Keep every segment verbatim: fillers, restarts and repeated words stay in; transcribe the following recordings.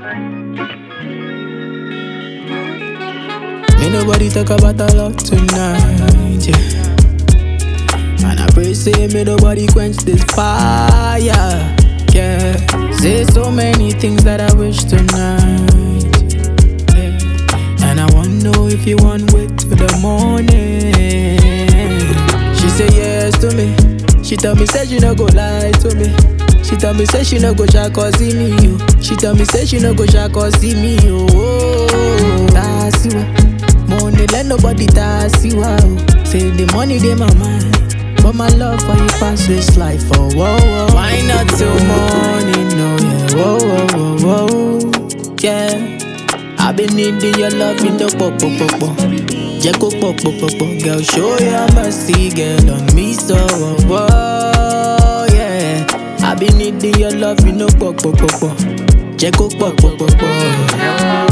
May nobody talk about our love tonight, yeah. And I pray say may nobody quench this fire, yeah. Say so many things that I wish tonight, yeah. And I wanna know if you want wait till the morning. She say yes to me. She tell me say she no go lie to me. She tell me say she no go try cause see me, yo. She tell me say she no go try cause see me, yo. Oh, that's you. Money let nobody tax you out. Say the money dey my mind, but my love for you pass this life. Oh, whoa, whoa. Why not till morning? No, yeah. Whoa, whoa, whoa, whoa. Yeah. I've been needing your love in the pop, pop, pop, pop. Jacko pop, pop, pop, pop. Girl, show your mercy, girl, on me so. Whoa, whoa, yeah. I've been needing your love in the pop, pop, pop, pop. Jacko pop, pop, pop, pop.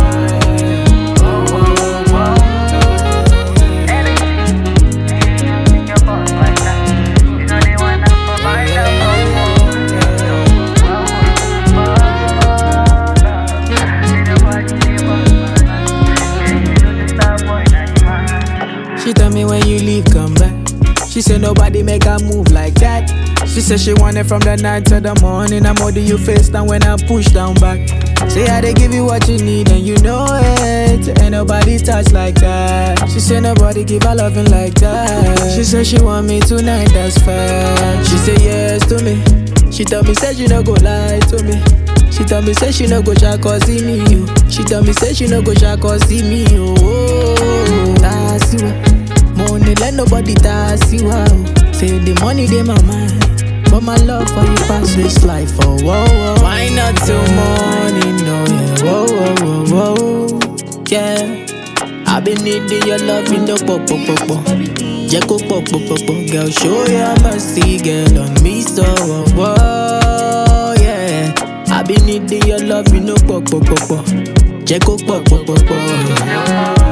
She tell me when you leave, come back. She said nobody make her move like that. She said she want it from the night to the morning. I'm holding you face down when I push down back. Say I they give you what you need and you know it. Ain't nobody touch like that. She said nobody give her loving like that. She said she want me tonight, that's fact. She said yes to me. She tell me say she no go lie to me. She tell me say she no go try cause see me, yo. She tell me say she no go try cause see me, yo. Oh, that's you. Money let nobody tax you out. Say the money dey my mind, but my love for you pass this life. Oh, whoa, whoa. Why not till morning? No, yeah. Whoa, whoa, whoa, whoa. Yeah. I've been needing your love in the pop, pop, pop, pop. Jacko pop, pop, pop, pop. Girl, show your mercy, girl, on me so. Whoa, whoa, yeah. I've been needing your love in the pop, pop, pop, pop. Jacko pop, pop, pop, pop.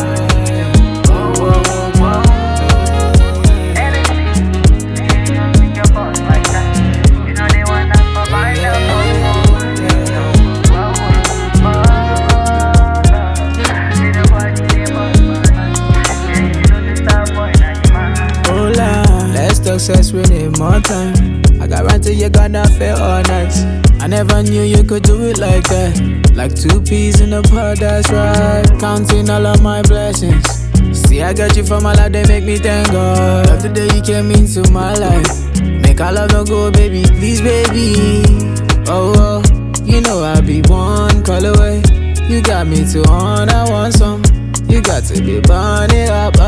Success, we need more time. I guarantee you're gonna feel all night. I never knew you could do it like that. Like two peas in a pod, that's right. Counting all of my blessings. See, I got you from my life, they make me thank God. Love the day you came into my life. Make our love no go, baby, please, baby. Oh, oh, you know I'll be one call away. You got me to on, I want some. You got to be burning up.